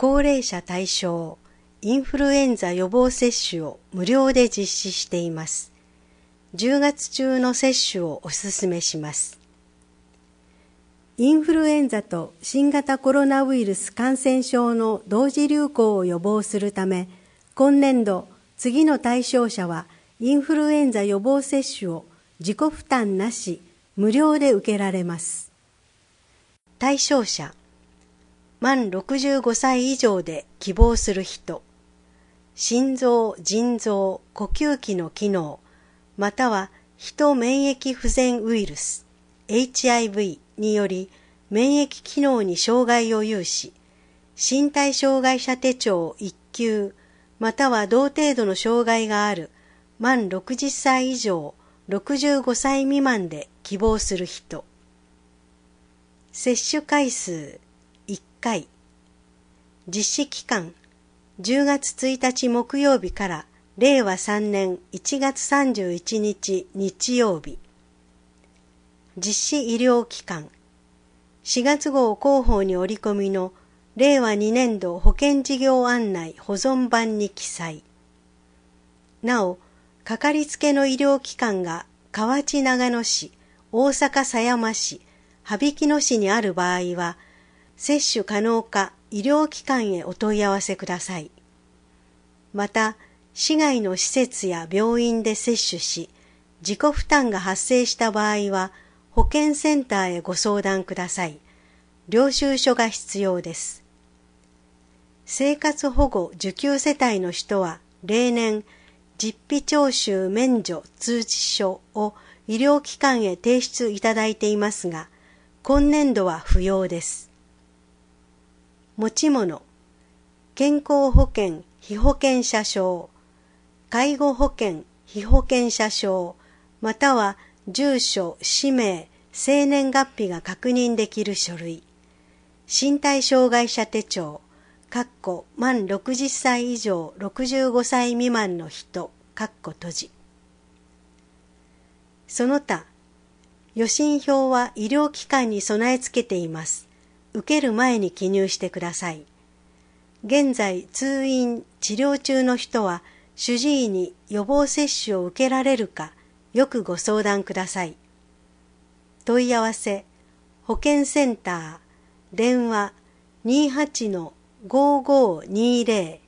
高齢者対象インフルエンザ予防接種を無料で実施しています。10月中の接種をお勧めします。インフルエンザと新型コロナウイルス感染症の同時流行を予防するため、今年度次の対象者はインフルエンザ予防接種を自己負担なし、無料で受けられます。対象者、満65歳以上で希望する人、心臓・腎臓・呼吸器の機能、またはヒト免疫不全ウイルス HIV により免疫機能に障害を有し、身体障害者手帳1級または同程度の障害がある満60歳以上65歳未満で希望する人。接種回数1回。実施期間10月1日木曜日から令和3年1月31日日曜日。実施医療機関4月号広報に折り込みの令和2年度保険事業案内保存版に記載。なお、かかりつけの医療機関が河内長野市、大阪狭山市、羽曳野市にある場合は、接種可能か医療機関へお問い合わせください。また、市外の施設や病院で接種し、自己負担が発生した場合は、保健センターへご相談ください。領収書が必要です。生活保護受給世帯の人は、例年、実費徴収免除通知書を医療機関へ提出いただいていますが、今年度は不要です。持ち物、健康保険被保険者証、介護保険被保険者証、または住所、氏名、生年月日が確認できる書類、身体障害者手帳、満60歳以上65歳未満の人、閉じ。その他、予診票は医療機関に備え付けています。受ける前に記入してください。現在、通院、治療中の人は、主治医に予防接種を受けられるか、よくご相談ください。問い合わせ、保健センター、電話 28-5520